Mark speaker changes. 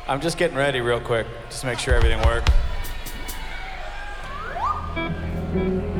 Speaker 1: I'm just getting ready real quick, just to make sure everything works.